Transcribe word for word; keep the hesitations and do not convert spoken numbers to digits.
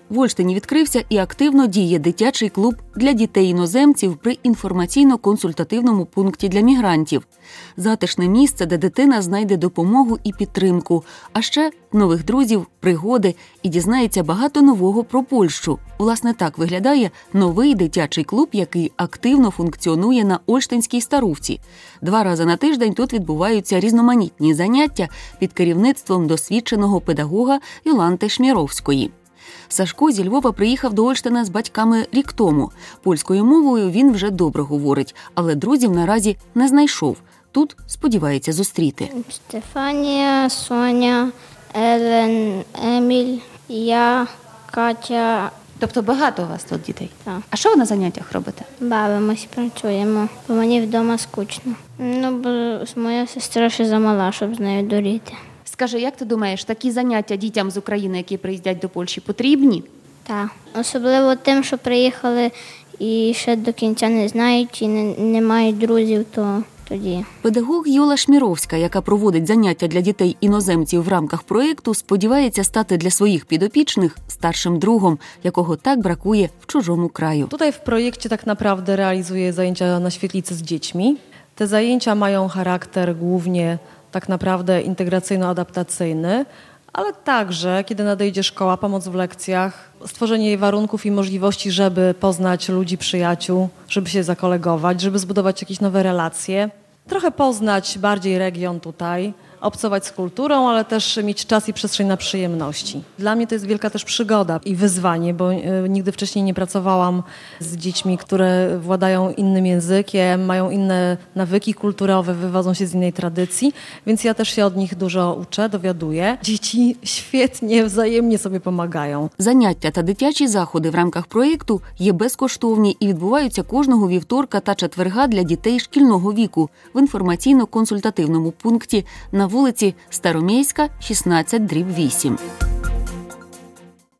В Ольштині відкрився і активно діє дитячий клуб для дітей-іноземців при інформаційно-консультативному пункті для мігрантів. Затишне місце, де дитина знайде допомогу і підтримку, а ще нових друзів, пригоди і дізнається багато нового про Польщу. Власне, так виглядає новий дитячий клуб, який активно функціонує на Ольштинській Старówці. Два рази на тиждень тут відбуваються різноманітні заняття під керівництвом досвідченого педагога Йоланти Шміровської. Сашко зі Львова приїхав до Ольштина з батьками рік тому. Польською мовою він вже добре говорить, але друзів наразі не знайшов. Тут сподівається зустріти. Стефанія, Соня, Елен, Еміль, я, Катя. Тобто багато у вас тут дітей? Так. А що ви на заняттях робите? Бавимось, працюємо, бо мені вдома скучно. Ну, бо моя сестра ще замала, щоб з нею дуріти. Скажи, як ти думаєш, такі заняття дітям з України, які приїздять до Польщі, потрібні? Так. Особливо тим, що приїхали і ще до кінця не знають і не, не мають друзів, то тоді. Педагог Йола Шміровська, яка проводить заняття для дітей-іноземців в рамках проєкту, сподівається стати для своїх підопічних старшим другом, якого так бракує в чужому краю. Tutaj w projekcie tak naprawdę realizuję zajęcia na świetlicy z dziećmi. Te zajęcia mają charakter głównie tak naprawdę integracyjno-adaptacyjny, ale także, kiedy nadejdzie szkoła, pomoc w lekcjach, stworzenie jej warunków i możliwości, żeby poznać ludzi, przyjaciół, żeby się zakolegować, żeby zbudować jakieś nowe relacje. Trochę poznać bardziej region tutaj, obcować z kulturą, ale też mieć czas i przestrzeń na przyjemności. Dla mnie to jest wielka też przygoda i wyzwanie, bo nigdy wcześniej nie pracowałam z dziećmi, które władają innym językiem, mają inne nawyki kulturowe, wywodzą się z innej tradycji, więc ja też się od nich dużo uczę, dowiaduję. Dzieci świetnie, wzajemnie sobie pomagają. Заняття та дитячі заходи в рамках проєкту є безкоштовні і відбуваються кожного вівторка та четверга для дітей шкільного віку в інформаційно-консультативному пункті на вулиці Старомейська, шістнадцять дріб вісім.